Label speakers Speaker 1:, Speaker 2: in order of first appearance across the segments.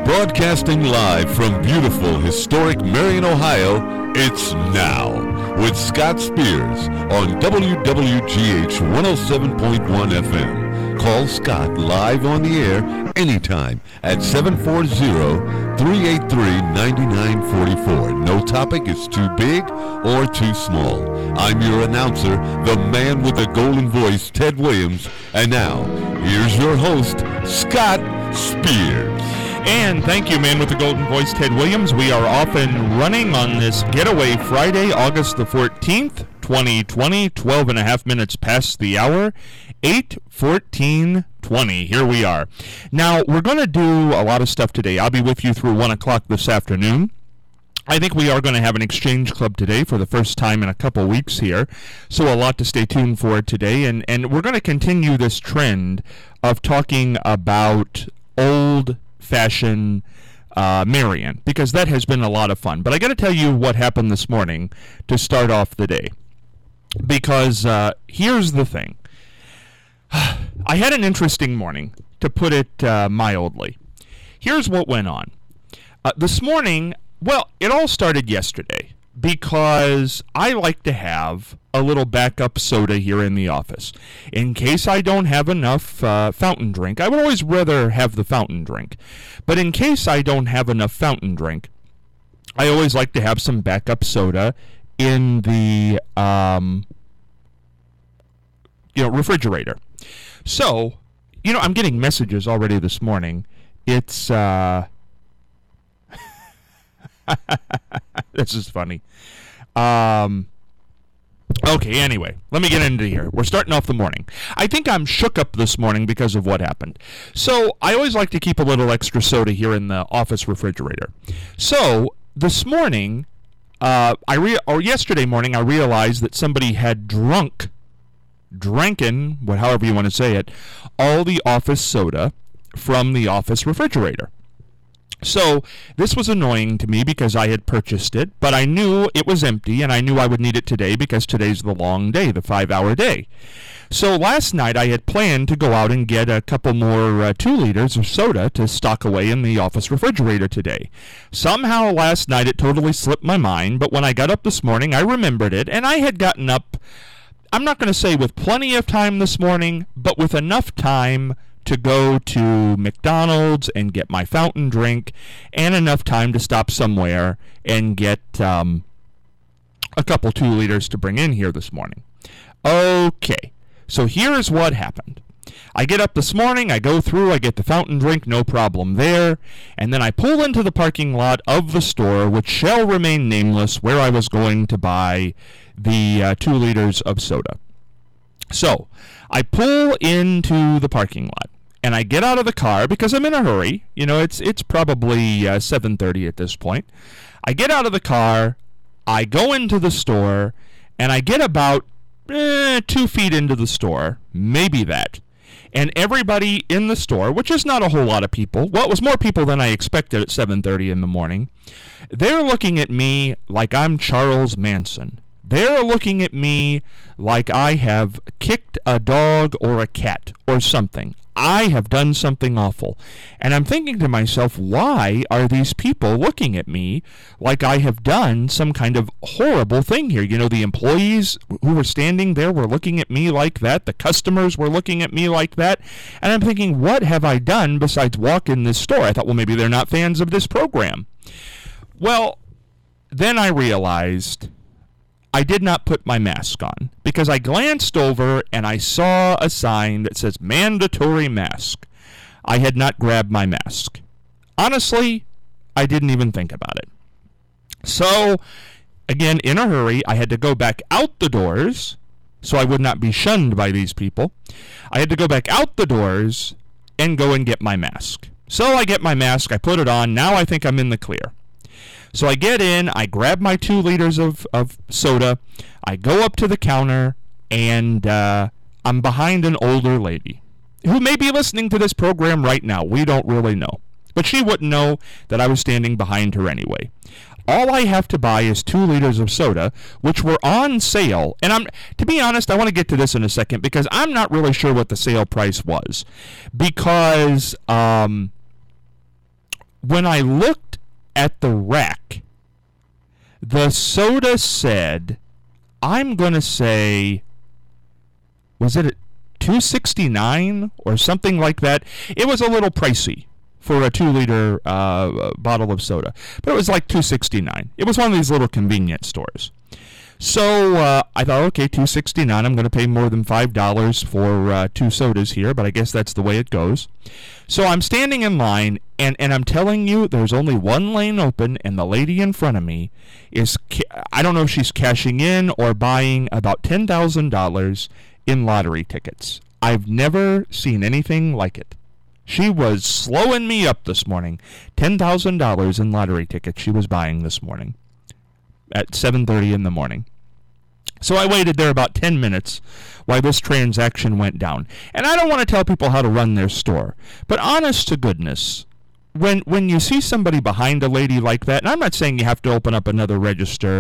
Speaker 1: Broadcasting live from beautiful, historic Marion, Ohio, it's Now with Scott Spears on WWGH 107.1 FM. Call Scott live on the air anytime at 740-383-9944. No topic is too big or too small. I'm your announcer, the man with the golden voice, Ted Williams. And now, here's your host, Scott Spears.
Speaker 2: And thank you, man with the golden voice, Ted Williams. We are off and running on this Getaway Friday, August the 14th, 2020, 12 and a half minutes past the hour, 8:14:20. Here we are. Now, we're going to do a lot of stuff today. I'll be with you through 1 o'clock this afternoon. I think we are going to have an exchange club today for the first time in a couple weeks here, so a lot to stay tuned for today. And we're going to continue this trend of talking about old-fashioned Marion, because that has been a lot of fun. But I got to tell you what happened this morning to start off the day, because here's the thing. I had an interesting morning, to put it mildly. Here's what went on. This morning, well, it all started yesterday, because I like to have a little backup soda here in the office. In case I don't have enough fountain drink, I would always rather have the fountain drink. But in case I don't have enough fountain drink, I always like to have some backup soda in the refrigerator. So, I'm getting messages already this morning. It's this is funny. Okay, anyway, let me get into here. We're starting off the morning. I think I'm shook up this morning because of what happened. So, I always like to keep a little extra soda here in the office refrigerator. So, this morning, yesterday morning, I realized that somebody had drank, however you want to say it, all the office soda from the office refrigerator. So, this was annoying to me because I had purchased it, but I knew it was empty, and I knew I would need it today because today's the long day, the 5-hour day. So, last night I had planned to go out and get a couple more 2 liters of soda to stock away in the office refrigerator today. Somehow last night it totally slipped my mind, but when I got up this morning I remembered it, and I had gotten up, I'm not going to say with plenty of time this morning, but with enough time to go to McDonald's and get my fountain drink, and enough time to stop somewhere and get a couple 2 liters to bring in here this morning. Okay, so here's what happened. I get up this morning, I go through, I get the fountain drink, no problem there, and then I pull into the parking lot of the store, which shall remain nameless, where I was going to buy the 2 liters of soda. So, I pull into the parking lot, and I get out of the car because I'm in a hurry. It's probably 7:30 at this point. I get out of the car, I go into the store, and I get about 2 feet into the store, maybe that. And everybody in the store, which is not a whole lot of people, well, it was more people than I expected at 7:30 in the morning, they're looking at me like I'm Charles Manson. They're looking at me like I have kicked a dog or a cat or something. I have done something awful. And I'm thinking to myself, why are these people looking at me like I have done some kind of horrible thing here? The employees who were standing there were looking at me like that. The customers were looking at me like that. And I'm thinking, what have I done besides walk in this store? I thought, well, maybe they're not fans of this program. Well, then I realized I did not put my mask on, because I glanced over and I saw a sign that says mandatory mask. I had not grabbed my mask. Honestly, I didn't even think about it. So, again, in a hurry, I had to go back out the doors so I would not be shunned by these people. I had to go back out the doors and go and get my mask. So I get my mask, I put it on, now I think I'm in the clear. So I get in, I grab my 2 liters of soda, I go up to the counter, and I'm behind an older lady who may be listening to this program right now. We don't really know. But she wouldn't know that I was standing behind her anyway. All I have to buy is 2 liters of soda, which were on sale. And to be honest, I want to get to this in a second, because I'm not really sure what the sale price was. Because when I looked at the rack, the soda said, I'm going to say, was it $2.69 or something like that? It was a little pricey for a 2-liter bottle of soda, but it was like $2.69. It was one of these little convenience stores. So I thought, okay, $2.69. I'm going to pay more than $5 for 2 sodas here, but I guess that's the way it goes. So I'm standing in line, and I'm telling you, there's only one lane open, and the lady in front of me is, I don't know if she's cashing in or buying about $10,000 in lottery tickets. I've never seen anything like it. She was slowing me up this morning. $10,000 in lottery tickets she was buying this morning at 7:30 in the morning. So I waited there about 10 minutes while this transaction went down. And I don't want to tell people how to run their store, but honest to goodness, when you see somebody behind a lady like that, and I'm not saying you have to open up another register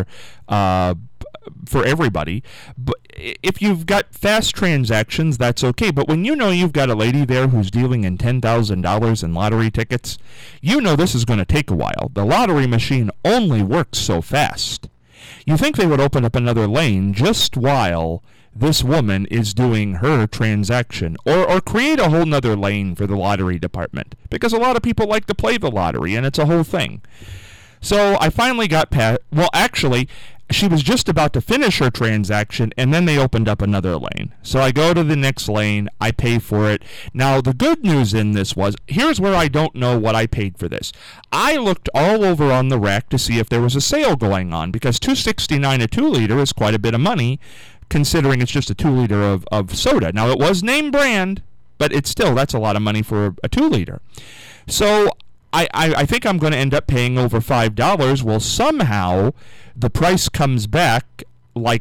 Speaker 2: for everybody, but if you've got fast transactions, that's okay. But when you know you've got a lady there who's dealing in $10,000 in lottery tickets, you know this is going to take a while. The lottery machine only works so fast. You think they would open up another lane just while this woman is doing her transaction, or create a whole nother lane for the lottery department, because a lot of people like to play the lottery, and it's a whole thing. So I finally got past, well, actually, she was just about to finish her transaction, and then they opened up another lane. So I go to the next lane, I pay for it. Now, the good news in this was, here's where I don't know what I paid for this. I looked all over on the rack to see if there was a sale going on, because $2.69 a 2-liter is quite a bit of money, considering it's just a 2-liter of soda. Now, it was name brand, but it's still, that's a lot of money for a 2-liter. So I think I'm going to end up paying over $5. Well, somehow the price comes back like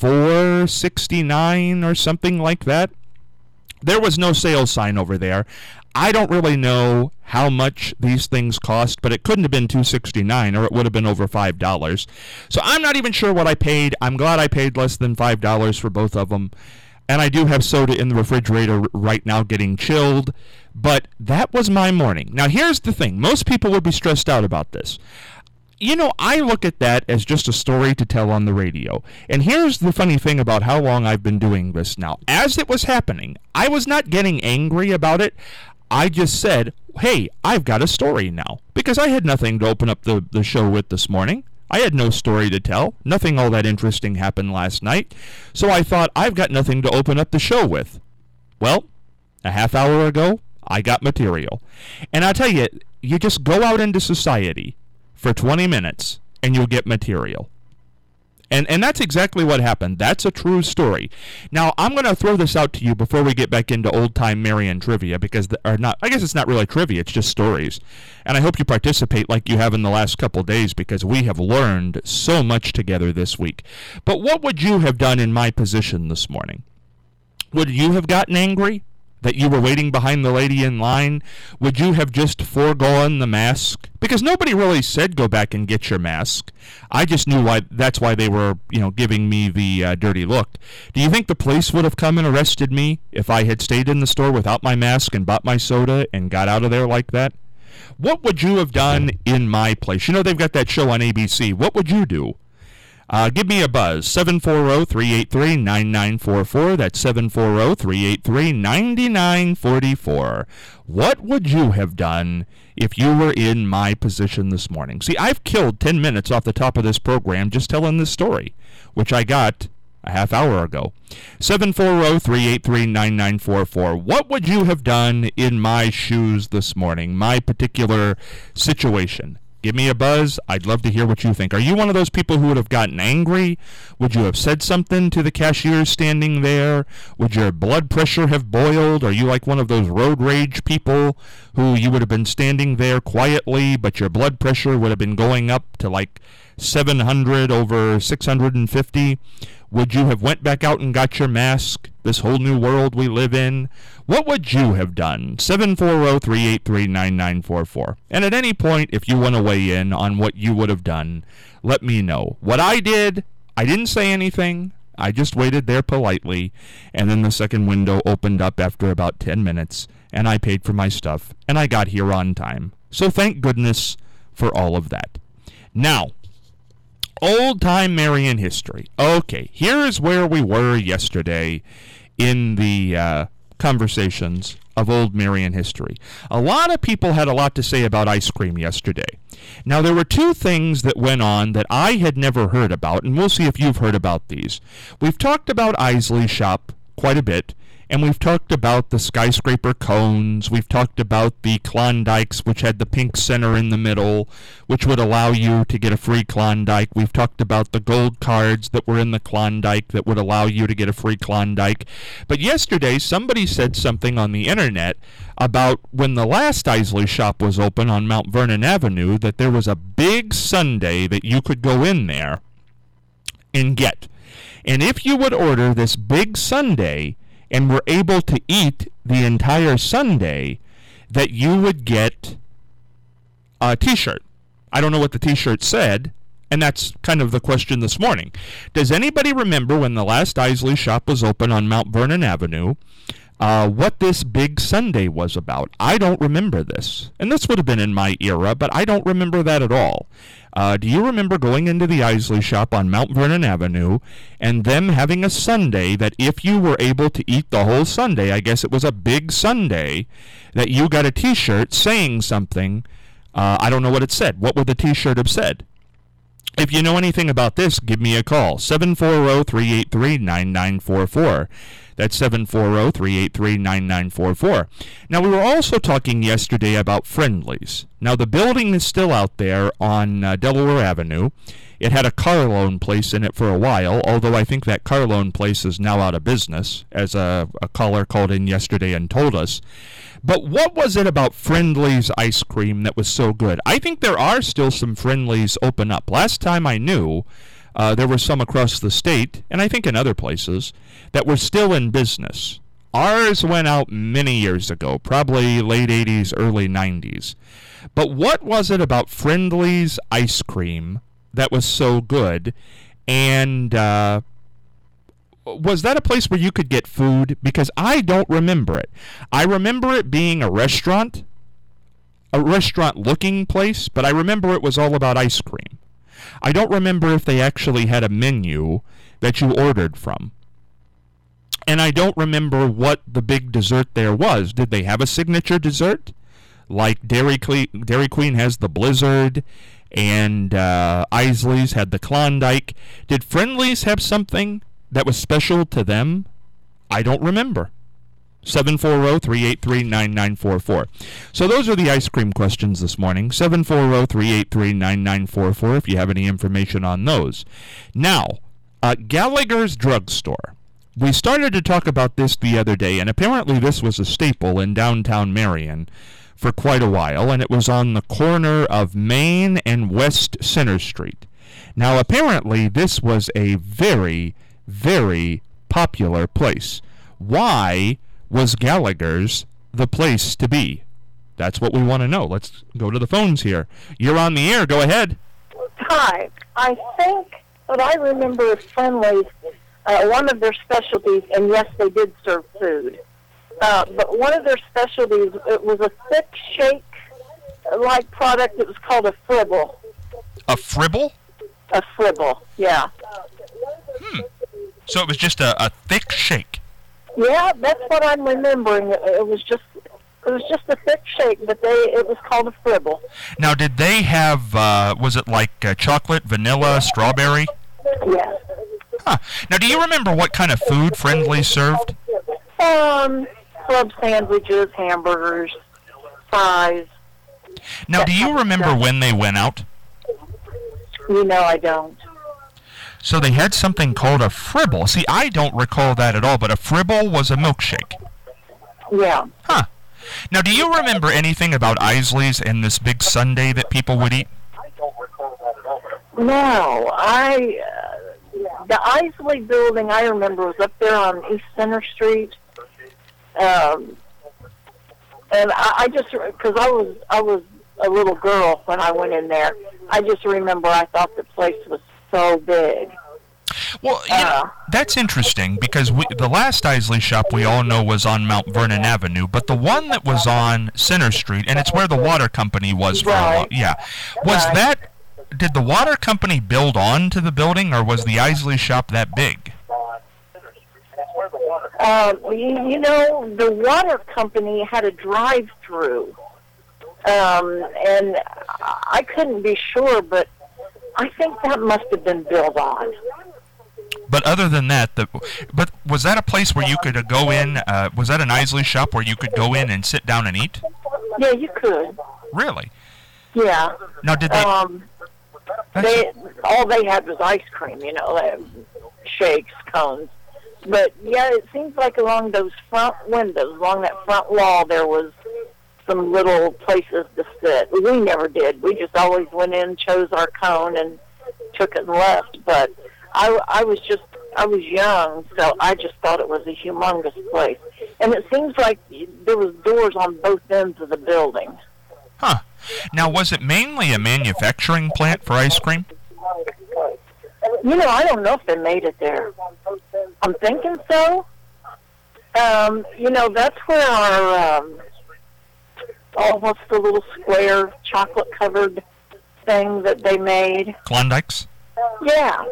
Speaker 2: $4.69 or something like that. There was no sales sign over there. I don't really know how much these things cost, but it couldn't have been $2.69 or it would have been over $5. So I'm not even sure what I paid. I'm glad I paid less than $5 for both of them. And I do have soda in the refrigerator right now getting chilled. But that was my morning. Now, here's the thing. Most people would be stressed out about this. You know, I look at that as just a story to tell on the radio. And here's the funny thing about how long I've been doing this now. As it was happening, I was not getting angry about it. I just said, hey, I've got a story now. Because I had nothing to open up the show with this morning. I had no story to tell. Nothing all that interesting happened last night. So I thought, I've got nothing to open up the show with. Well, a half hour ago, I got material. And I'll tell you, you just go out into society for 20 minutes and you'll get material. And that's exactly what happened. That's a true story. Now, I'm going to throw this out to you before we get back into old-time Marion trivia, because, I guess it's not really trivia, it's just stories. And I hope you participate like you have in the last couple days, because we have learned so much together this week. But what would you have done in my position this morning? Would you have gotten angry that you were waiting behind the lady in line? Would you have just foregone the mask? Because nobody really said go back and get your mask. I just knew that's why they were, giving me the dirty look. Do you think the police would have come and arrested me if I had stayed in the store without my mask and bought my soda and got out of there like that? What would you have done in my place? You know, they've got that show on ABC. What would you do? Give me a buzz, 740-383-9944. That's 740-383-9944. What would you have done if you were in my position this morning? See, I've killed 10 minutes off the top of this program just telling this story, which I got a half hour ago. 740-383-9944. What would you have done in my shoes this morning, my particular situation? Give me a buzz. I'd love to hear what you think. Are you one of those people who would have gotten angry? Would you have said something to the cashier standing there? Would your blood pressure have boiled? Are you like one of those road rage people who you would have been standing there quietly, but your blood pressure would have been going up to like 700 over 650? Would you have went back out and got your mask? This whole new world we live in. What would you have done? 740-383-9944. And at any point, if you want to weigh in on what you would have done, let me know. What I did, I didn't say anything. I just waited there politely, and then the second window opened up after about 10 minutes, and I paid for my stuff, and I got here on time. So thank goodness for all of that. Now, old-time Marion history. Okay, here is where we were yesterday in the conversations of old Marion history. A lot of people had a lot to say about ice cream yesterday. Now, there were two things that went on that I had never heard about, and we'll see if you've heard about these. We've talked about Isley Shop quite a bit, and we've talked about the skyscraper cones. We've talked about the Klondikes, which had the pink center in the middle, which would allow you to get a free Klondike. We've talked about the gold cards that were in the Klondike that would allow you to get a free Klondike. But yesterday, somebody said something on the internet about when the last Isley Shop was open on Mount Vernon Avenue, that there was a big sundae that you could go in there and get. And if you would order this big sundae and were able to eat the entire sundae, that you would get a T-shirt. I don't know what the T-shirt said, and that's kind of the question this morning. Does anybody remember when the last Isley Shop was open on Mount Vernon Avenue, what this big sundae was about? I don't remember this. And this would have been in my era, but I don't remember that at all. Do you remember going into the Isley Shop on Mount Vernon Avenue and them having a sundae that if you were able to eat the whole sundae, I guess it was a big sundae, that you got a T-shirt saying something? I don't know what it said. What would the T-shirt have said? If you know anything about this, give me a call, 740-383-9944. That's 740-383-9944. Now, we were also talking yesterday about Friendly's. Now, the building is still out there on Delaware Avenue. It had a car loan place in it for a while, although I think that car loan place is now out of business, as a caller called in yesterday and told us. But what was it about Friendly's ice cream that was so good? I think there are still some Friendly's open up. Last time I knew, there were some across the state, and I think in other places, that were still in business. Ours went out many years ago, probably late 80s, early 90s. But what was it about Friendly's ice cream that was so good? And was that a place where you could get food? Because I don't remember it. I remember it being a restaurant-looking place, but I remember it was all about ice cream. I don't remember if they actually had a menu that you ordered from. And I don't remember what the big dessert there was. Did they have a signature dessert? Like Dairy Queen has the Blizzard, and Isley's had the Klondike. Did Friendly's have something that was special to them? I don't remember. 740-383-9944. So those are the ice cream questions this morning. 740-383-9944 if you have any information on those. Now, Gallagher's Drugstore. We started to talk about this the other day, and apparently this was a staple in downtown Marion for quite a while, and it was on the corner of Main and West Center Street. Now, apparently this was a very, very popular place. Why was Gallagher's the place to be? That's what we want to know. Let's go to the phones here. You're on the air. Go ahead.
Speaker 3: Hi. I think that I remember Friendly's, one of their specialties, and yes, they did serve food, but one of their specialties, it was a thick shake-like product. It was called a fribble.
Speaker 2: A fribble?
Speaker 3: A fribble, yeah.
Speaker 2: So it was just a thick shake.
Speaker 3: Yeah, that's what I'm remembering. It was just a thick shake, but it was called a fribble.
Speaker 2: Now, did they have, was it like chocolate, vanilla, strawberry?
Speaker 3: Yes.
Speaker 2: Huh. Now, do you remember what kind of food Friendly served?
Speaker 3: Club sandwiches, hamburgers, fries.
Speaker 2: Now, do you remember when they went out?
Speaker 3: I don't.
Speaker 2: So they had something called a fribble. See, I don't recall that at all, but a fribble was a milkshake.
Speaker 3: Yeah.
Speaker 2: Huh. Now, do you remember anything about Isley's and this big sundae that people would eat?
Speaker 3: No, the Isley building I remember was up there on East Center Street, and I just, because I was a little girl when I went in there, I just remember I thought the place was so big.
Speaker 2: Well, that's interesting because the last Isley shop we all know was on Mount Vernon Avenue, but the one that was on Center Street, and it's where the water company was for a while. Yeah. Was that, did the water company build on to the building, or was the Isley shop that big?
Speaker 3: The water company had a drive-through, and I couldn't be sure, but I think that must have been built on.
Speaker 2: But other than that, but was that a place where you could go in? Was that an Isley shop where you could go in and sit down and eat?
Speaker 3: Yeah, you could.
Speaker 2: Really?
Speaker 3: Yeah.
Speaker 2: Now, did they?
Speaker 3: All they had was ice cream. They had shakes, cones. But yeah, it seems like along those front windows, along that front wall, there was some little places to sit. We never did. We just always went in, chose our cone, and took it and left. But I was young, so I just thought it was a humongous place. And it seems like there was doors on both ends of the building.
Speaker 2: Huh. Now, was it mainly a manufacturing plant for ice cream?
Speaker 3: I don't know if they made it there. I'm thinking so. That's where our, what's the little square chocolate-covered thing that they made?
Speaker 2: Klondikes?
Speaker 3: Yeah.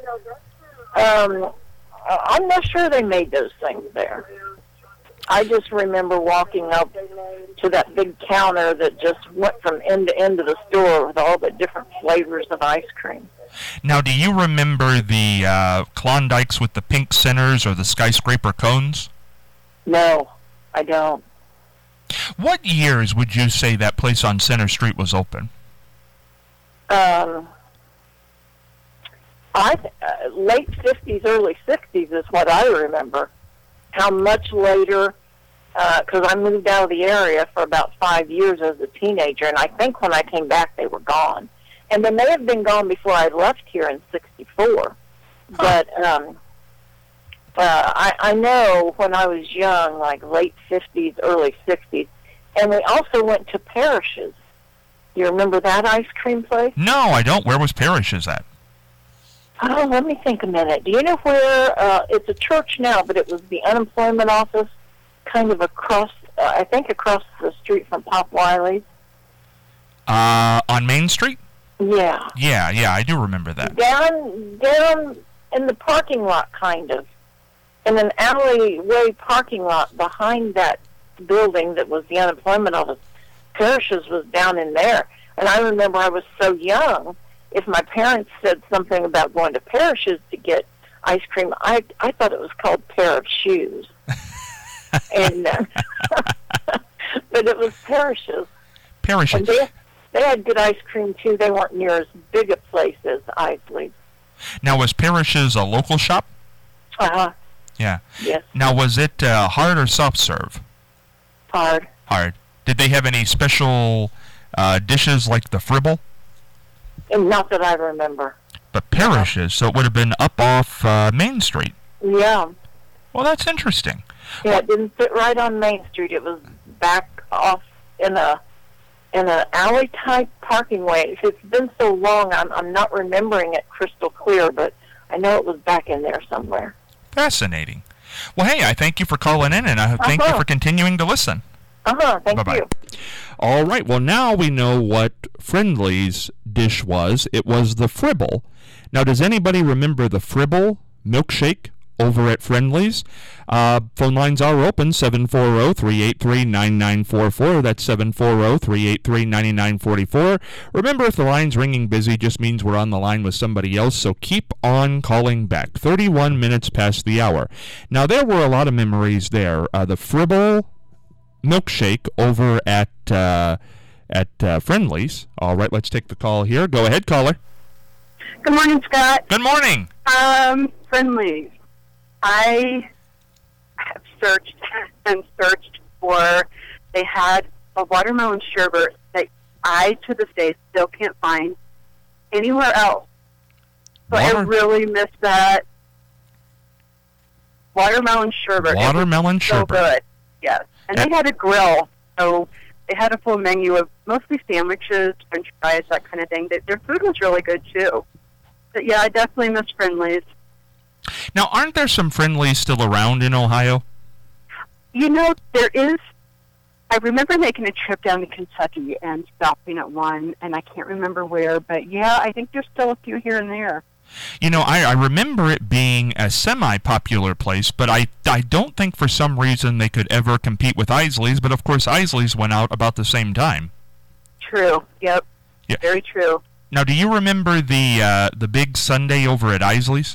Speaker 3: I'm not sure they made those things there. I just remember walking up to that big counter that just went from end to end of the store with all the different flavors of ice cream.
Speaker 2: Now, do you remember the Klondikes with the pink centers or the skyscraper cones?
Speaker 3: No, I don't.
Speaker 2: What years would you say that place on Center Street was open?
Speaker 3: Late 50s, early 60s is what I remember. How much later, because I moved out of the area for about 5 years as a teenager, and I think when I came back they were gone. And they may have been gone before I left here in 64. But I know when I was young, like late 50s, early 60s, and we also went to Parrish's. You remember that ice cream place?
Speaker 2: No, I don't. Where was Parrish's at?
Speaker 3: Oh, let me think a minute. Do you know where, it's a church now, but it was the unemployment office kind of across, I think across the street from Pop Wiley's?
Speaker 2: On Main Street?
Speaker 3: Yeah.
Speaker 2: Yeah, I do remember that.
Speaker 3: Down in the parking lot, kind of. In an alleyway parking lot behind that building that was the unemployment office. Parrish's was down in there. And I remember I was so young, if my parents said something about going to Parrish's to get ice cream, I thought it was called pair of shoes. And but it was Parrish's.
Speaker 2: Parrish's.
Speaker 3: And they had good ice cream, too. They weren't near as big a place as Isley's.
Speaker 2: Now, was Parrish's a local shop?
Speaker 3: Uh-huh.
Speaker 2: Yeah.
Speaker 3: Yes.
Speaker 2: Now, was it hard or soft serve?
Speaker 3: Hard.
Speaker 2: Hard. Did they have any special dishes like the fribble?
Speaker 3: And not that I remember.
Speaker 2: But Parrish's, so it would have been up off Main Street.
Speaker 3: Yeah.
Speaker 2: Well, that's interesting.
Speaker 3: Yeah, it didn't fit right on Main Street. It was back off in an alley-type parking way. It's been so long, I'm not remembering it crystal clear, but I know it was back in there somewhere.
Speaker 2: Fascinating. Well, hey, I thank you for calling in, and I thank you for continuing to listen.
Speaker 3: Thank
Speaker 2: Bye-bye.
Speaker 3: you.
Speaker 2: All right, well, now we know what Friendly's dish was. It was the fribble. Now, does anybody remember the fribble milkshake over at Friendly's? Phone lines are open, 740-383-9944. That's 740-383-9944. Remember, if the line's ringing busy, just means we're on the line with somebody else, so keep on calling back. 31 minutes past the hour. Now, there were a lot of memories there. The fribble milkshake over at Friendly's. All right, let's take the call here. Go ahead, caller.
Speaker 4: Good morning, Scott.
Speaker 2: Good morning.
Speaker 4: Friendly's. I have searched and searched for, they had a watermelon sherbet that I, to this day, still can't find anywhere else. So I really miss that watermelon sherbet.
Speaker 2: Watermelon sherbet.
Speaker 4: So good, yes. And they had a grill, so they had a full menu of mostly sandwiches, french fries, that kind of thing. Their food was really good, too. But yeah, I definitely miss Friendly's.
Speaker 2: Now, aren't there some Friendlies still around in Ohio?
Speaker 4: You know, there is. I remember making a trip down to Kentucky and stopping at one, and I can't remember where, but yeah, I think there's still a few here and there.
Speaker 2: You know, I remember it being a semi-popular place, but I don't think for some reason they could ever compete with Isley's, but of course Isley's went out about the same time.
Speaker 4: True, yep,
Speaker 2: Yeah.
Speaker 4: very true.
Speaker 2: Now, do you remember the big Sunday over at Isley's?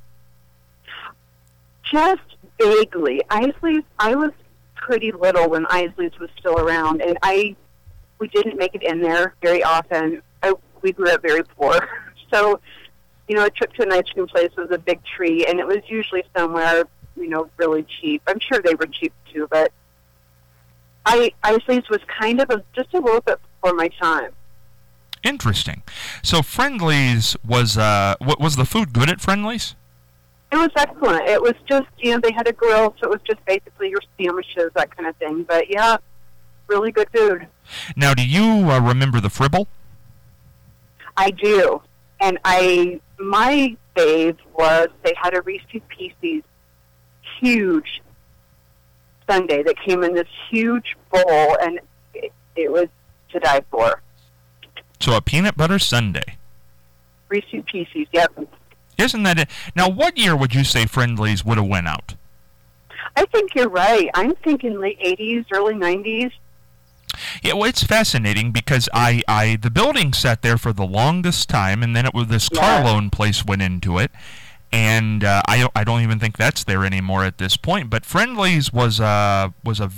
Speaker 4: Just vaguely. Isley's, I was pretty little when Isley's was still around, and we didn't make it in there very often. We grew up very poor, so you know, a trip to an ice cream place was a big treat, and it was usually somewhere, you know, really cheap. I'm sure they were cheap too, but Isley's was kind of just a little bit before my time.
Speaker 2: Interesting. So Friendlies was the food good at Friendlies?
Speaker 4: It was excellent. It was just, you know, they had a grill, so it was just basically your sandwiches, that kind of thing. But yeah, really good food.
Speaker 2: Now, do you remember the Fribble?
Speaker 4: I do. And my fave was they had a Reese's Pieces huge sundae that came in this huge bowl, and it was to die for.
Speaker 2: So a peanut butter sundae.
Speaker 4: Reese's Pieces, yep.
Speaker 2: Isn't that it? Now, what year would you say Friendlies would have went out?
Speaker 4: I think you're right. I'm thinking late 80s, early 90s.
Speaker 2: Yeah, well, it's fascinating because the building sat there for the longest time, and then it was this car loan place went into it, and I don't even think that's there anymore at this point. But Friendlies was a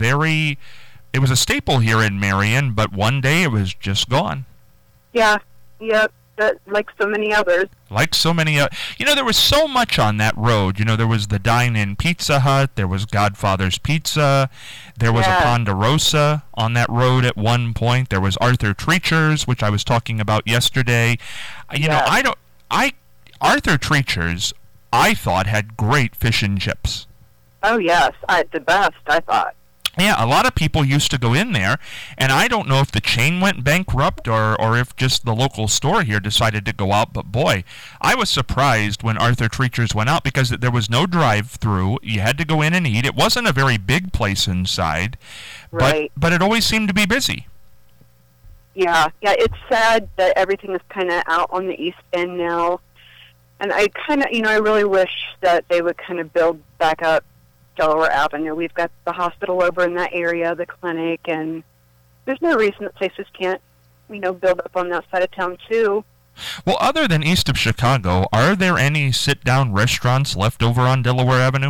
Speaker 2: staple here in Marion, but one day it was just gone.
Speaker 4: Yeah, yep. Like so many others.
Speaker 2: Like so many, you know, there was so much on that road. You know, there was the Dine-In Pizza Hut, there was Godfather's Pizza, there was a Ponderosa on that road at one point. There was Arthur Treacher's, which I was talking about yesterday. You know, Arthur Treacher's, I thought, had great fish and chips.
Speaker 4: Oh yes, the best, I thought.
Speaker 2: Yeah, a lot of people used to go in there, and I don't know if the chain went bankrupt or if just the local store here decided to go out, but boy, I was surprised when Arthur Treacher's went out because there was no drive-through. You had to go in and eat. It wasn't a very big place inside,
Speaker 4: right.
Speaker 2: but it always seemed to be busy.
Speaker 4: Yeah, it's sad that everything is kind of out on the East End now, and I kind of, you know, I really wish that they would kind of build back up Delaware Avenue. We've got the hospital over in that area, the clinic, and there's no reason that places can't, you know, build up on that side of town too.
Speaker 2: Well, other than east of Chicago, are there any sit-down restaurants left over on Delaware Avenue?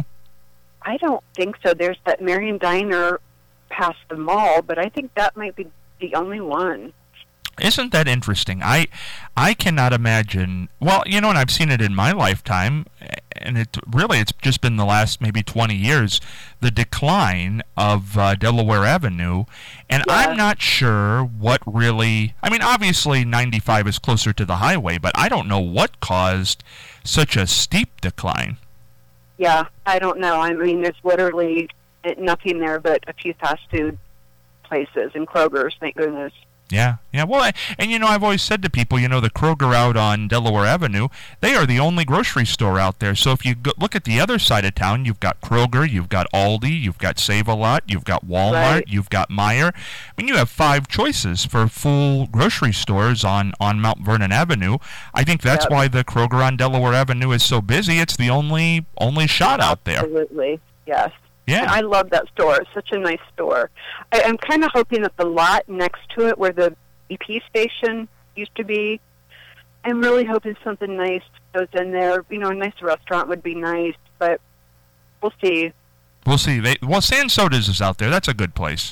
Speaker 4: I don't think so. There's that Marion Diner past the mall, but I think that might be the only one.
Speaker 2: Isn't that interesting? I cannot imagine. Well, you know, and I've seen it in my lifetime, and it's just been the last maybe 20 years, the decline of Delaware Avenue, and I'm not sure what really. I mean, obviously 95 is closer to the highway, but I don't know what caused such a steep decline.
Speaker 4: Yeah, I don't know. I mean, there's literally nothing there but a few fast food places and Kroger's, thank goodness.
Speaker 2: Yeah. Well, and you know, I've always said to people, you know, the Kroger out on Delaware Avenue, they are the only grocery store out there. So if you look at the other side of town, you've got Kroger, you've got Aldi, you've got Save-A-Lot, you've got Walmart, you've got Meijer. I mean, you have 5 choices for full grocery stores on Mount Vernon Avenue. I think that's why the Kroger on Delaware Avenue is so busy. It's the only shot out there.
Speaker 4: Absolutely, yes.
Speaker 2: Yeah.
Speaker 4: And I love that store. It's such a nice store. I'm kind of hoping that the lot next to it, where the EP station used to be, I'm really hoping something nice goes in there. You know, a nice restaurant would be nice, but we'll see.
Speaker 2: We'll see. San Soda's is out there. That's a good place.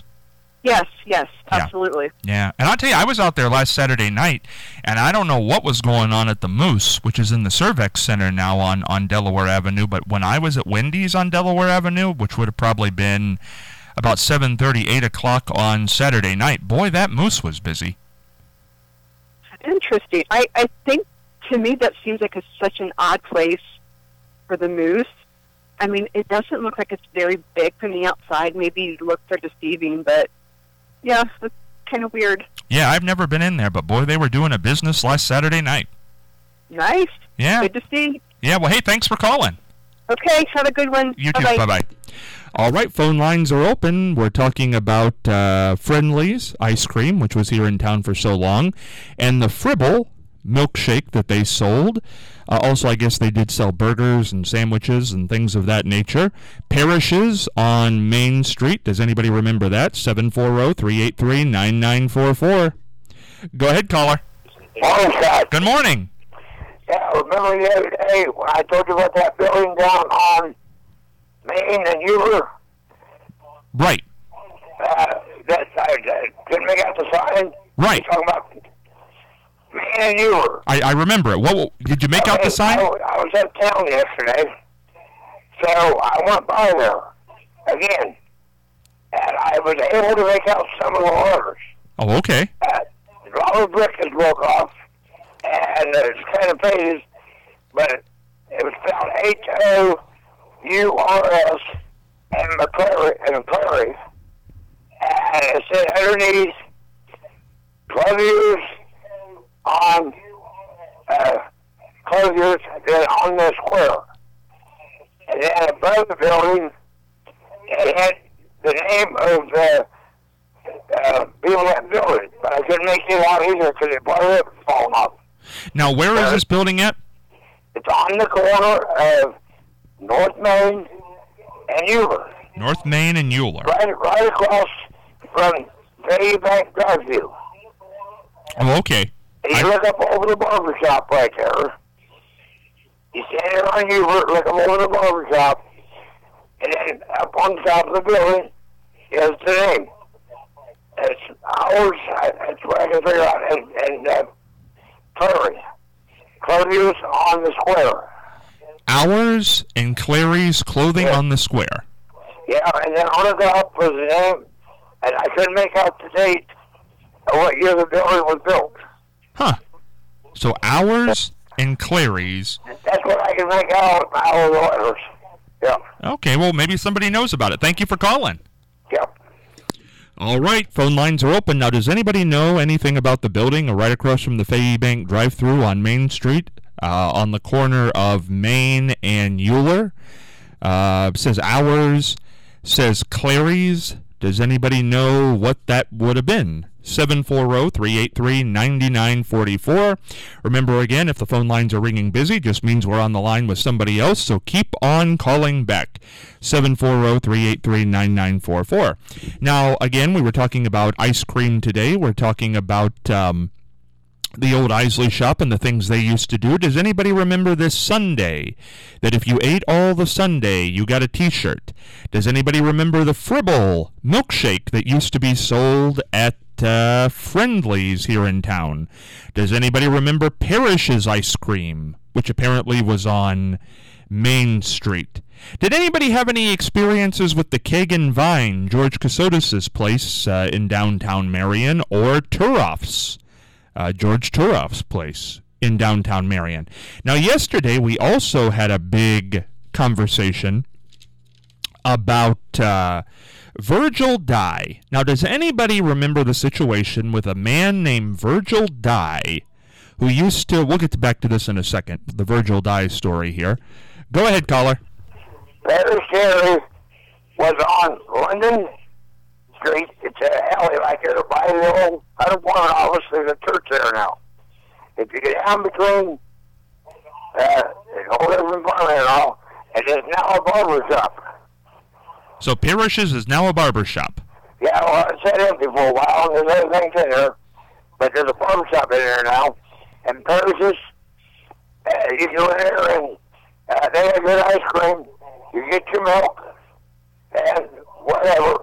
Speaker 4: Yes, absolutely.
Speaker 2: Yeah, and I'll tell you, I was out there last Saturday night, and I don't know what was going on at the Moose, which is in the Cervex Center now on Delaware Avenue, but when I was at Wendy's on Delaware Avenue, which would have probably been about 7:30, 8 o'clock on Saturday night, boy, that Moose was busy.
Speaker 4: Interesting. I think, to me, that seems like it's such an odd place for the Moose. I mean, it doesn't look like it's very big from the outside. Maybe looks are deceiving, but yeah, it's kind of weird.
Speaker 2: Yeah, I've never been in there, but boy, they were doing a business last Saturday night.
Speaker 4: Nice.
Speaker 2: Yeah.
Speaker 4: Good to see.
Speaker 2: Yeah, well, hey, thanks for calling.
Speaker 4: Okay, have a good one.
Speaker 2: You too.
Speaker 4: Bye-bye.
Speaker 2: Bye-bye. All right, phone lines are open. We're talking about Friendly's ice cream, which was here in town for so long, and the Fribble milkshake that they sold. Also, I guess they did sell burgers and sandwiches and things of that nature. Parrish's on Main Street. Does anybody remember that? 740-383-9944. Go ahead, caller.
Speaker 5: Morning, Scott.
Speaker 2: Good morning.
Speaker 5: Yeah, remember the other day when I told you about that building down on Main and Ewer?
Speaker 2: Right.
Speaker 5: I couldn't make out the sign.
Speaker 2: Right.
Speaker 5: You're talking about Main and Ewer.
Speaker 2: I remember it. What did you make out the sign?
Speaker 5: I was at town yesterday, so I went by there again, and I was able to make out some of the letters.
Speaker 2: Oh, okay.
Speaker 5: The rubber brick is broke off, and it's kind of faded, but it was spelled H-O-U-R-S and McClary, and it said underneath 12 years on closures on the square. And then above the building, it had the name of the people that built it, but I couldn't make it out either because it blew up and falling off.
Speaker 2: Now, where is this building at?
Speaker 5: It's on the corner of North Main and Ewer.
Speaker 2: North Main and Euler.
Speaker 5: Right across from Bay Bank Drive-Thru.
Speaker 2: Oh, okay.
Speaker 5: You look up over the barber shop right there. You stand there on Ewer, look up over the barber shop, and then up on the top of the building is the name. It's ours. That's what I can figure out. And Clary. Clary's on the square.
Speaker 2: Ours and Clary's Clothing on the Square.
Speaker 5: Yeah, and then on the top was the name, and I couldn't make out the date of what year the building was built.
Speaker 2: Huh. So Ours and Clary's.
Speaker 5: That's what I can make out with all the letters. Yeah.
Speaker 2: Okay, well, maybe somebody knows about it. Thank you for calling.
Speaker 5: Yep.
Speaker 2: All right, phone lines are open. Now, does anybody know anything about the building right across from the Fayette Bank drive-thru on Main Street, on the corner of Main and Euler? Says Ours, says Clary's. Does anybody know what that would have been? 740-383-9944. Remember, again, if the phone lines are ringing busy, just means we're on the line with somebody else, so keep on calling back. 740-383-9944. Now, again, we were talking about ice cream today. We're talking about the old Isley shop and the things they used to do. Does anybody remember this sundae? That if you ate all the sundae, you got a t-shirt. Does anybody remember the Fribble milkshake that used to be sold at Friendly's here in town? Does anybody remember Parrish's ice cream, which apparently was on Main Street? Did anybody have any experiences with the Keg and Vine, George Casotis' place in downtown Marion, or Turoff's? George Turoff's place in downtown Marion. Now, yesterday we also had a big conversation about Virgil Dye. Now, does anybody remember the situation with a man named Virgil Dye who used to... We'll get back to this in a second, the Virgil Dye story here. Go ahead, caller.
Speaker 5: Paris Terry was on London Street. It's an alley right there by the old unemployment office. There's a church there now. If you get down between the old unemployment and all, and there's now a barber shop.
Speaker 2: So Parrish's is now a barber shop.
Speaker 5: Yeah, well, it's had empty for a while, and there's other things in there, but there's a barber shop in there now. And Parrish's, you go in there and they have good ice cream. You get your milk and whatever.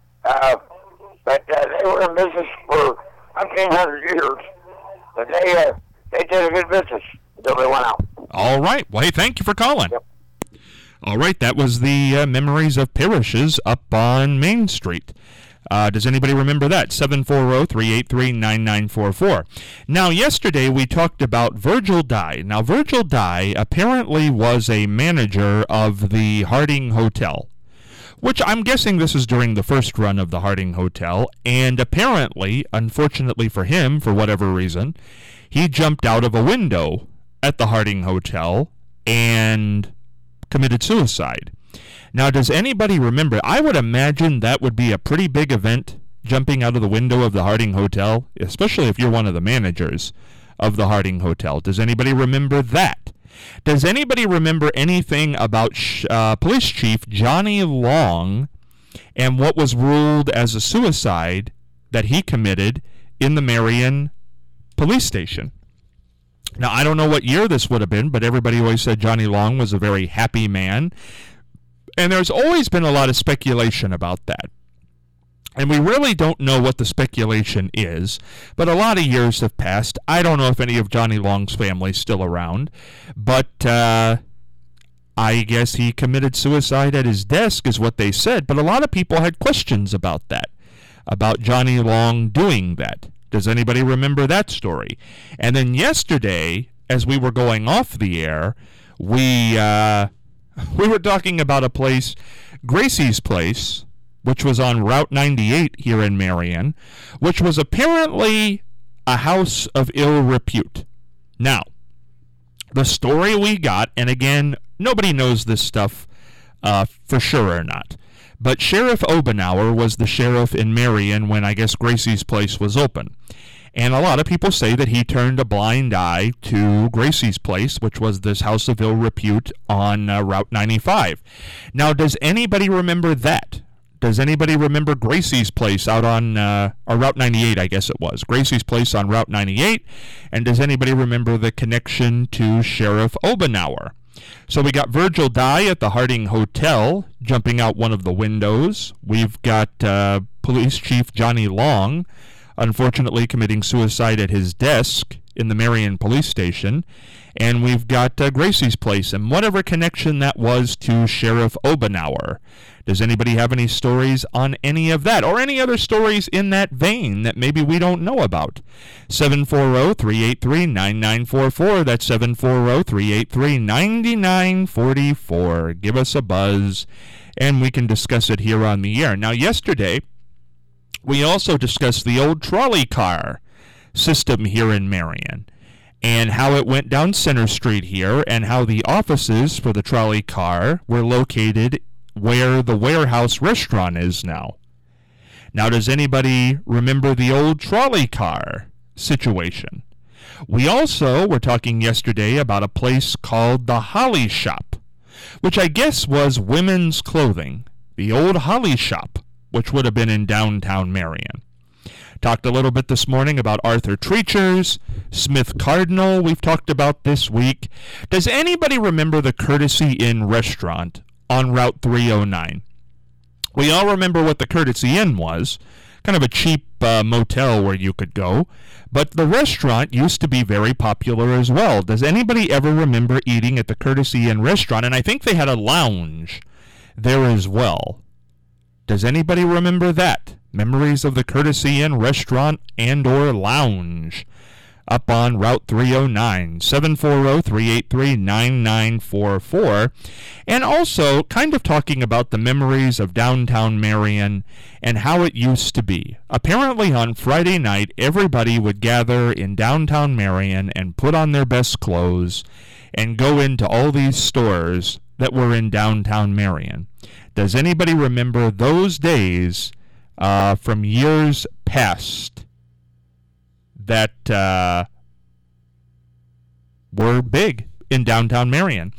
Speaker 5: But they were in business for 1,500 years. But they did a good business until they went out.
Speaker 2: All right. Well, hey, thank you for calling.
Speaker 5: Yep.
Speaker 2: All right, that was the memories of Parrish's up on Main Street. Does anybody remember that? 740-383-9944. Now, yesterday we talked about Virgil Dye. Now, Virgil Dye apparently was a manager of the Harding Hotel, which I'm guessing this is during the first run of the Harding Hotel, and apparently, unfortunately for him, for whatever reason, he jumped out of a window at the Harding Hotel and committed suicide. Now, does anybody remember? I would imagine that would be a pretty big event, jumping out of the window of the Harding Hotel, especially if you're one of the managers of the Harding Hotel. Does anybody remember that? Does anybody remember anything about Police Chief Johnny Long and what was ruled as a suicide that he committed in the Marion police station? Now, I don't know what year this would have been, but everybody always said Johnny Long was a very happy man. And there's always been a lot of speculation about that. And we really don't know what the speculation is, but a lot of years have passed. I don't know if any of Johnny Long's family is still around, but I guess he committed suicide at his desk is what they said. But a lot of people had questions about that, about Johnny Long doing that. Does anybody remember that story? And then yesterday, as we were going off the air, we were talking about a place, Gracie's Place, which was on Route 98 here in Marion, which was apparently a house of ill repute. Now, the story we got, and again, nobody knows this stuff for sure or not, but Sheriff Obenauer was the sheriff in Marion when I guess Gracie's Place was open. And a lot of people say that he turned a blind eye to Gracie's Place, which was this house of ill repute on Route 95. Now, does anybody remember that? Does anybody remember Gracie's Place out on Route 98, I guess it was. Gracie's Place on Route 98. And does anybody remember the connection to Sheriff Obenauer? So we got Virgil Dye at the Harding Hotel jumping out one of the windows. We've got Police Chief Johnny Long, unfortunately committing suicide at his desk in the Marion Police Station. And we've got Gracie's Place and whatever connection that was to Sheriff Obenauer. Does anybody have any stories on any of that or any other stories in that vein that maybe we don't know about? 740-383-9944. That's 740-383-9944. Give us a buzz and we can discuss it here on the air. Now, yesterday, we also discussed the old trolley car system here in Marion and how it went down Center Street here and how the offices for the trolley car were located where the Warehouse restaurant is now. Now, does anybody remember the old trolley car situation? We also were talking yesterday about a place called the Holly Shop, which I guess was women's clothing. The old Holly Shop, which would have been in downtown Marion. Talked a little bit this morning about Arthur Treacher's, Smith Cardinal we've talked about this week. Does anybody remember the Courtesy Inn restaurant on Route 309? We all remember what the Courtesy Inn was, kind of a cheap motel where you could go, but the restaurant used to be very popular as well. Does anybody ever remember eating at the Courtesy Inn restaurant? And I think they had a lounge there as well. Does anybody remember that? Memories of the Courtesy Inn restaurant and or lounge up on Route 309, 740-383-9944. And also kind of talking about the memories of downtown Marion and how it used to be. Apparently on Friday night, everybody would gather in downtown Marion and put on their best clothes and go into all these stores that were in downtown Marion. Does anybody remember those days from years past that were big in downtown Marion?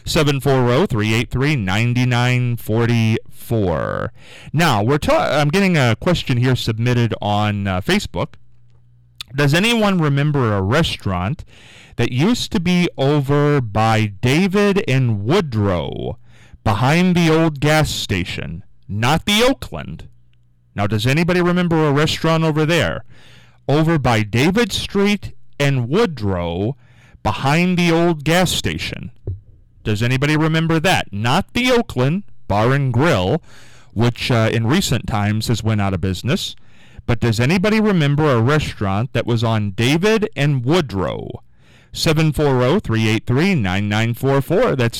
Speaker 2: 740-383-9944. Now, I'm getting a question here submitted on Facebook. Does anyone remember a restaurant that used to be over by David and Woodrow, behind the old gas station, not the Oakland? Now, does anybody remember a restaurant over there? Over by David Street and Woodrow, behind the old gas station. Does anybody remember that? Not the Oakland Bar and Grill, which in recent times has went out of business. But does anybody remember a restaurant that was on David and Woodrow? 740-383-9944. That's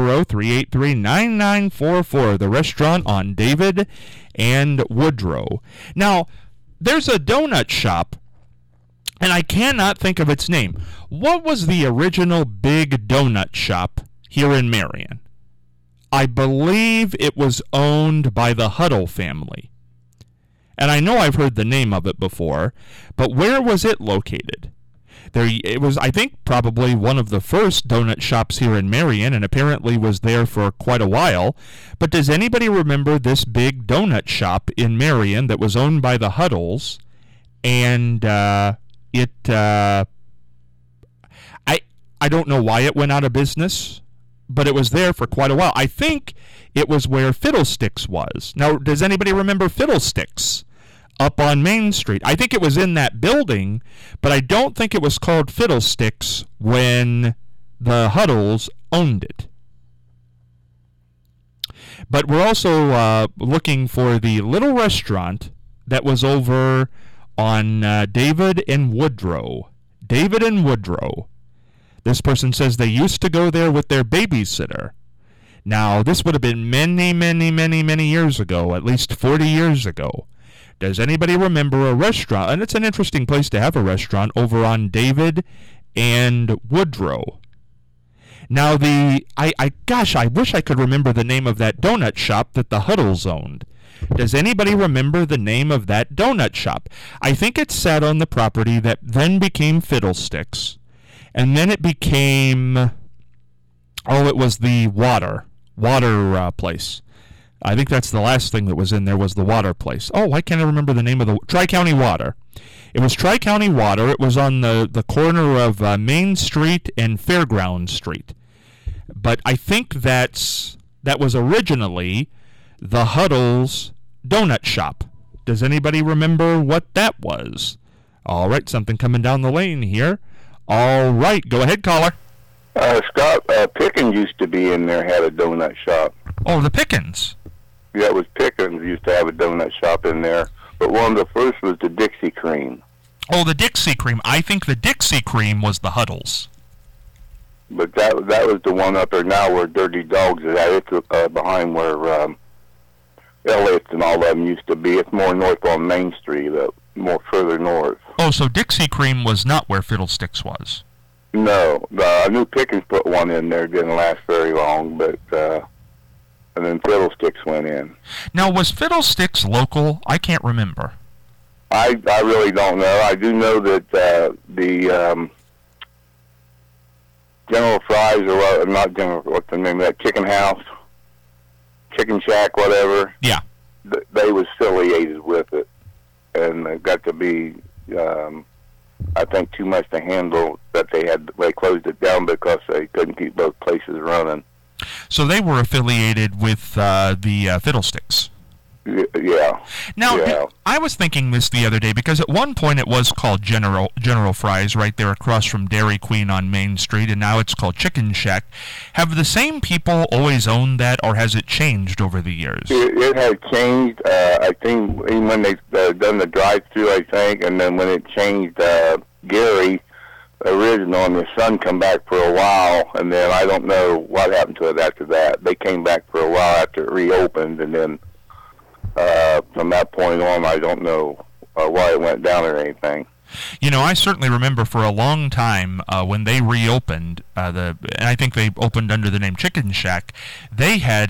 Speaker 2: 740-383-9944. The restaurant on David and Woodrow. Now, there's a donut shop, and I cannot think of its name. What was the original big donut shop here in Marion? I believe it was owned by the Huddle family. And I know I've heard the name of it before, but where was it located? It was, I think, probably one of the first donut shops here in Marion, and apparently was there for quite a while. But does anybody remember this big donut shop in Marion that was owned by the Huddles? And I don't know why it went out of business, but it was there for quite a while. I think it was where Fiddlesticks was. Now, does anybody remember Fiddlesticks up on Main Street? I think it was in that building, but I don't think it was called Fiddlesticks when the Huddles owned it. But we're also looking for the little restaurant that was over on David and Woodrow. David and Woodrow. This person says they used to go there with their babysitter. Now, this would have been many years ago, at least 40 years ago. Does anybody remember a restaurant? And it's an interesting place to have a restaurant over on David and Woodrow. Now, I wish I could remember the name of that donut shop that the Huddles owned. Does anybody remember the name of that donut shop? I think it sat on the property that then became Fiddlesticks. And then it became, it was the water place. I think that's the last thing that was in there was the water place. Oh, why can't I remember the name of the Tri-County Water? It was Tri-County Water. It was on the corner of Main Street and Fairground Street. But I think that was originally the Huddles Donut Shop. Does anybody remember what that was? All right, something coming down the lane here. All right, go ahead, caller.
Speaker 6: Scott, Pickens used to be in there, had a donut shop.
Speaker 2: Oh, the Pickens.
Speaker 6: Yeah, it was Pickens used to have a donut shop in there. But one of the first was the Dixie Cream.
Speaker 2: Oh, the Dixie Cream. I think the Dixie Cream was the Huddles.
Speaker 6: But that was the one up there now where Dirty Dogs is at. It's behind where Elliott's and all of them used to be. It's more north on Main Street, more further north.
Speaker 2: Oh, so Dixie Cream was not where Fiddlesticks was?
Speaker 6: No. I knew Pickens put one in there. It didn't last very long, but and then Fiddlesticks went in.
Speaker 2: Now, was Fiddlesticks local? I can't remember.
Speaker 6: I really don't know. I do know that the General Fries, or not General, what's the name of that, Chicken House? Chicken Shack, whatever.
Speaker 2: Yeah.
Speaker 6: They was affiliated with it. And it got to be, I think, too much to handle that they closed it down because they couldn't keep both places running.
Speaker 2: So they were affiliated with the Fiddlesticks.
Speaker 6: Yeah.
Speaker 2: Now, I was thinking this the other day because at one point it was called General Fries right there across from Dairy Queen on Main Street, and now it's called Chicken Shack. Have the same people always owned that, or has it changed over the years?
Speaker 6: It has changed. I think even when they've done the drive-thru, I think, and then when it changed, Gary original and his son come back for a while, and then I don't know what happened to it after that. They came back for a while after it reopened, and then from that point on, I don't know why it went down or anything.
Speaker 2: You know, I certainly remember for a long time when they reopened, and I think they opened under the name Chicken Shack, they had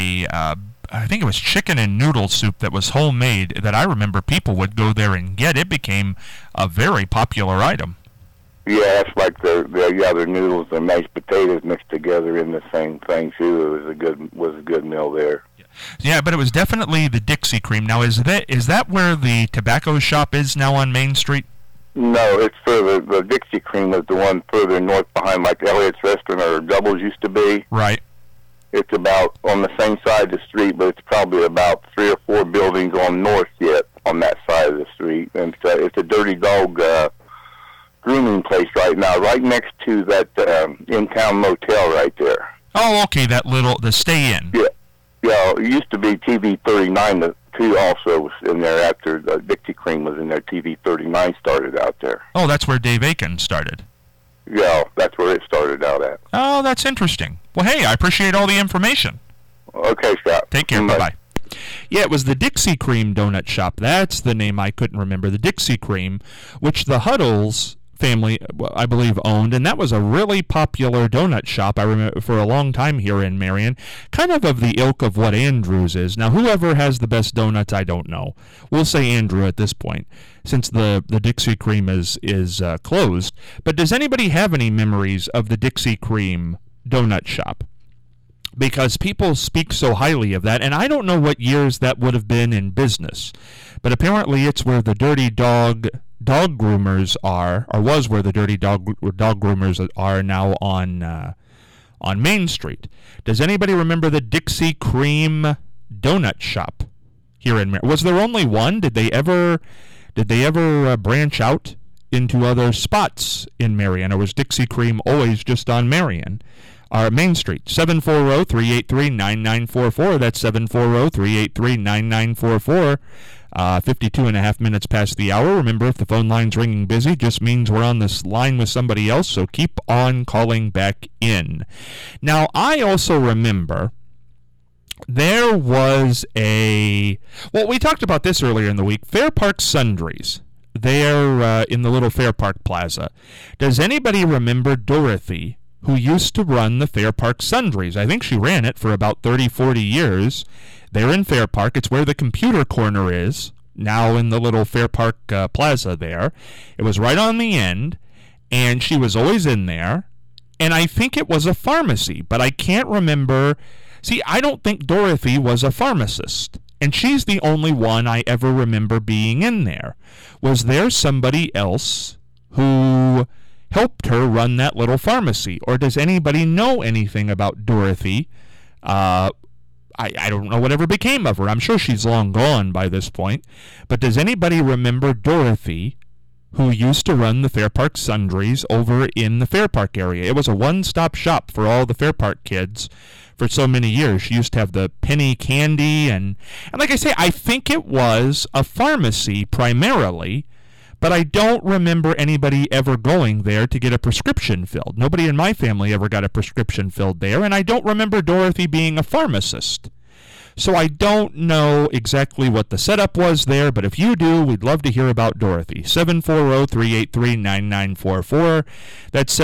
Speaker 2: I think it was chicken and noodle soup that was homemade that I remember people would go there and get. It became a very popular item.
Speaker 6: Yeah, it's like the other noodles and mashed potatoes mixed together in the same thing too. It was a good meal there.
Speaker 2: Yeah, but it was definitely the Dixie Cream. Now, is that where the tobacco shop is now on Main Street?
Speaker 6: No, it's further. The Dixie Cream was the one further north behind, like Elliott's Restaurant or Doubles used to be.
Speaker 2: Right.
Speaker 6: It's about on the same side of the street, but it's probably about 3 or 4 buildings on north yet on that side of the street. And it's a Dirty Dog grooming place right now, right next to that in-town motel right there.
Speaker 2: Oh, okay, the Stay Inn.
Speaker 6: Yeah. Yeah, it used to be TV 39, the two also was in there after Dixie Cream was in there. TV 39 started out there.
Speaker 2: Oh, that's where Dave Aiken started.
Speaker 6: Yeah, that's where it started out at.
Speaker 2: Oh, that's interesting. Well, hey, I appreciate all the information.
Speaker 6: Okay, Scott.
Speaker 2: Take care. Bye-bye. Yeah, it was the Dixie Cream Donut Shop. That's the name I couldn't remember. The Dixie Cream, which the Huddles family, I believe, owned, and that was a really popular donut shop, I remember, for a long time here in Marion, kind of the ilk of what Andrew's is. Now, whoever has the best donuts, I don't know. We'll say Andrew at this point, since the Dixie Cream is closed. But does anybody have any memories of the Dixie Cream donut shop? Because people speak so highly of that, and I don't know what years that would have been in business, but apparently it's where the Dirty Dog groomers are, or was where the Dirty Dog groomers are now on Main Street. Does anybody remember the Dixie Cream donut shop here in Marion? Was there only one? Did they ever branch out into other spots in Marion, or was Dixie Cream always just on Marion? Main Street, 740-383-9944. That's 740-383-9944. 52 and a half minutes past the hour. Remember, if the phone line's ringing busy, just means we're on this line with somebody else, so keep on calling back in. Now, I also remember there was we talked about this earlier in the week, Fair Park Sundries. There in the little Fair Park Plaza. Does anybody remember Dorothy, who used to run the Fair Park Sundries? I think she ran it for about 30, 40 years. They're in Fair Park. It's where the computer corner is, now in the little Fair Park Plaza there. It was right on the end, and she was always in there. And I think it was a pharmacy, but I can't remember. See, I don't think Dorothy was a pharmacist, and she's the only one I ever remember being in there. Was there somebody else who helped her run that little pharmacy? Or does anybody know anything about Dorothy? I don't know whatever became of her. I'm sure she's long gone by this point. But does anybody remember Dorothy, who used to run the Fair Park Sundries over in the Fair Park area? It was a one-stop shop for all the Fair Park kids for so many years. She used to have the penny candy, and like I say, I think it was a pharmacy primarily, but I don't remember anybody ever going there to get a prescription filled. Nobody in my family ever got a prescription filled there, and I don't remember Dorothy being a pharmacist. So I don't know exactly what the setup was there, but if you do, we'd love to hear about Dorothy. 740-383-9944. That's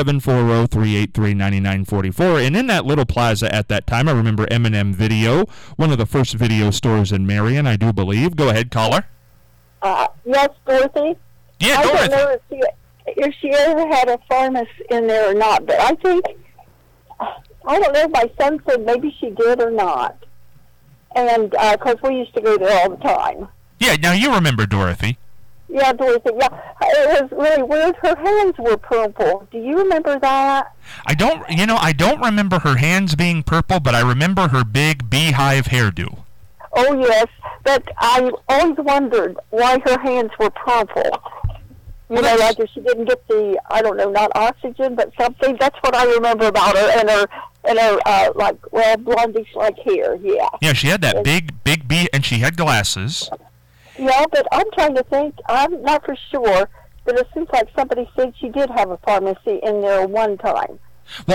Speaker 2: 740-383-9944. And in that little plaza at that time, I remember M&M Video, one of the first video stores in Marion, I do believe. Go ahead, caller.
Speaker 3: Yes, Dorothy?
Speaker 2: Yeah,
Speaker 3: I
Speaker 2: Dorothy.
Speaker 3: don't know if she ever had a pharmacist in there or not, but I don't know if my son said maybe she did or not. And because we used to go there all the time.
Speaker 2: Yeah, now you remember Dorothy.
Speaker 3: Yeah, Dorothy, yeah. It was really weird. Her hands were purple. Do you remember that?
Speaker 2: I don't remember her hands being purple, but I remember her big beehive hairdo.
Speaker 3: Oh, yes. But I always wondered why her hands were purple. You know, like if she didn't get the, I don't know, not oxygen, but something. That's what I remember about her, and her blondish like hair. Yeah.
Speaker 2: Yeah, she had that big bee, and she had glasses.
Speaker 3: Yeah, but I'm trying to think. I'm not for sure, but it seems like somebody said she did have a pharmacy in there one time.
Speaker 2: Well,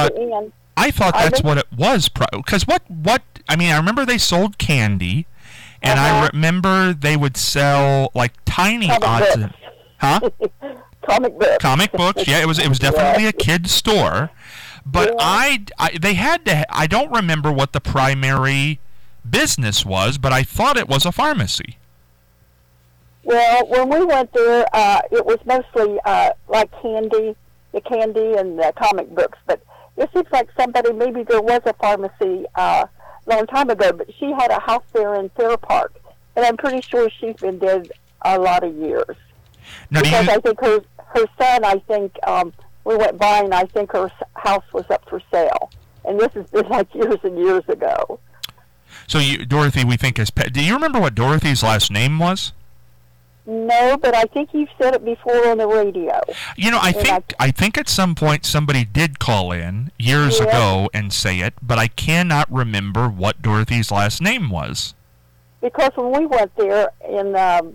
Speaker 2: I thought that's what it was, because I remember they sold candy, and I remember they would sell like tiny odds. Huh? Comic books. Yeah, it was definitely a kid's store. But yeah. I don't remember what the primary business was, but I thought it was a pharmacy.
Speaker 3: Well, when we went there, it was mostly like the candy and the comic books. But it seems like maybe there was a pharmacy a long time ago, but she had a house there in Fair Park. And I'm pretty sure she's been dead a lot of years.
Speaker 2: Now,
Speaker 3: because I think her son, we went by, and I think her house was up for sale. And this has been like years and years ago.
Speaker 2: So Dorothy, we think is pet. Do you remember what Dorothy's last name was?
Speaker 3: No, but I think you've said it before on the radio.
Speaker 2: You know, I think at some point somebody did call in years ago and say it, but I cannot remember what Dorothy's last name was. Because
Speaker 3: when we went there in the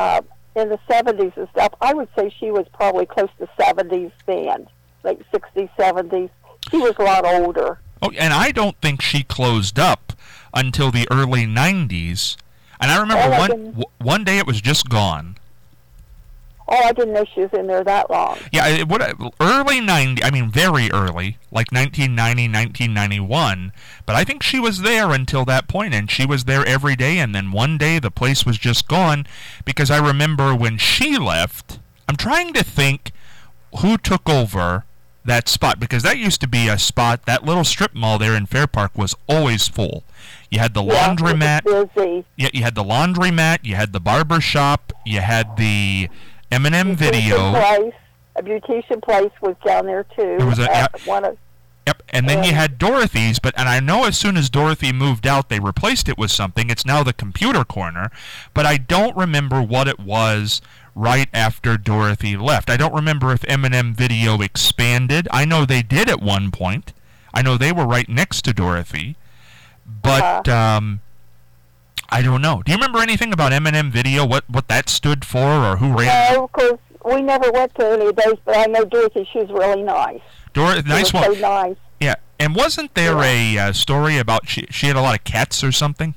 Speaker 3: 70s and stuff, I would say she was probably close to 70s then, like 60s, 70s. She was a lot older.
Speaker 2: Oh, and I don't think she closed up until the early 90s. And I remember one day it was just gone.
Speaker 3: Oh, I didn't know she was in there that long.
Speaker 2: Yeah, early 90, I mean very early, like 1990, 1991, but I think she was there until that point, and she was there every day, and then one day the place was just gone, because I remember when she left, I'm trying to think who took over that spot, because that used to be a spot, that little strip mall there in Fair Park was always full. You had the laundromat.
Speaker 3: It was busy.
Speaker 2: Yeah, you had the laundromat, you had the barber shop, you had the M&M Video.
Speaker 3: A beautician place was down there too.
Speaker 2: There was Yep, and then you had Dorothy's, and I know as soon as Dorothy moved out, they replaced it with something. It's now the Computer Corner, but I don't remember what it was right after Dorothy left. I don't remember if M&M Video expanded. I know they did at one point. I know they were right next to Dorothy, but I don't know. Do you remember anything about M&M Video, what that stood for, or who ran it?
Speaker 3: No, because we never went to any of those, but I know Dorothy, she was really nice.
Speaker 2: Nice one.
Speaker 3: So nice.
Speaker 2: Yeah, and wasn't there a story about she had a lot of cats or something?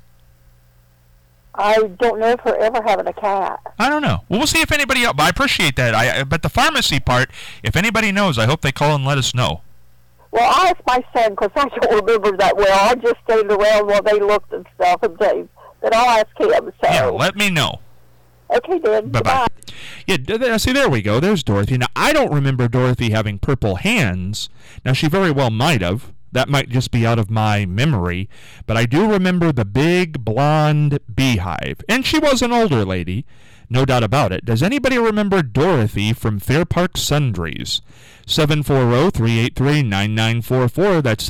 Speaker 3: I don't know of her ever having a cat.
Speaker 2: I don't know. Well, we'll see if anybody else. But I appreciate that. But the pharmacy part, if anybody knows, I hope they call and let us know.
Speaker 3: Well, I asked my son, because I don't remember that well. I just stayed around while they looked and stuff, but I'll ask him. So.
Speaker 2: Yeah, let me know.
Speaker 3: Okay, then.
Speaker 2: Bye-bye. Yeah, see, there we go. There's Dorothy. Now, I don't remember Dorothy having purple hands. Now, she very well might have. That might just be out of my memory. But I do remember the big blonde beehive. And she was an older lady. No doubt about it. Does anybody remember Dorothy from Fair Park Sundries? 740-383-9944. That's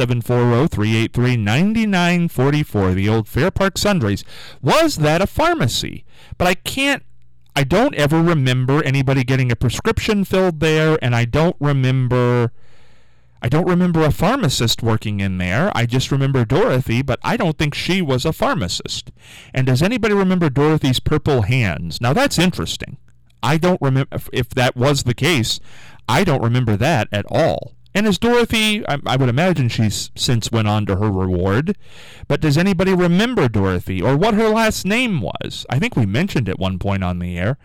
Speaker 2: 740-383-9944. The old Fair Park Sundries. Was that a pharmacy? But I don't ever remember anybody getting a prescription filled there, and I don't remember a pharmacist working in there. I just remember Dorothy, but I don't think she was a pharmacist. And does anybody remember Dorothy's purple hands? Now, that's interesting. I don't remember, if that was the case, I don't remember that at all. And as Dorothy, I would imagine she's since went on to her reward. But does anybody remember Dorothy or what her last name was? I think we mentioned at one point on the air.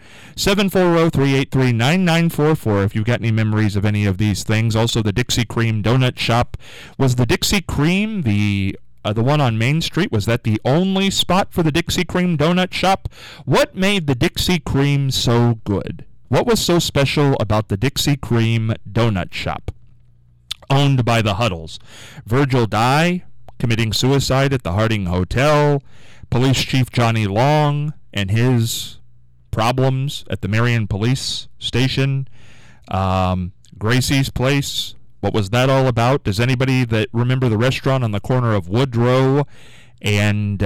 Speaker 2: 740-383-9944 if you've got any memories of any of these things. Also, the Dixie Cream Donut Shop. Was the Dixie Cream the one on Main Street? Was that the only spot for the Dixie Cream Donut Shop? What made the Dixie Cream so good? What was so special about the Dixie Cream Donut Shop? Owned by the Huddles. Virgil Dye committing suicide at the Harding Hotel. Police Chief Johnny Long and his problems at the Marion Police Station. Gracie's Place. What was that all about? Does anybody that remember the restaurant on the corner of Woodrow and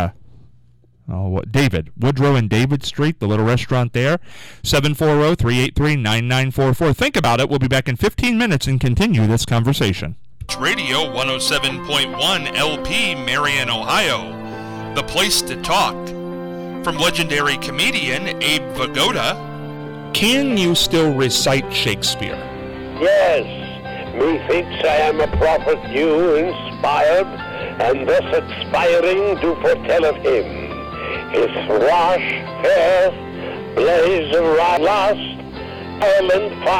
Speaker 2: Woodrow and David Street, the little restaurant there? 740-383-9944. Think about it. We'll be back in 15 minutes and continue this conversation. Radio 107.1 LP, Marion, Ohio. The place to talk. From legendary comedian Abe Vigoda. Can you still recite Shakespeare?
Speaker 7: Yes. Methinks I am a prophet new inspired, and thus expiring do foretell of him. His rash, fair, blaze of last, island fire.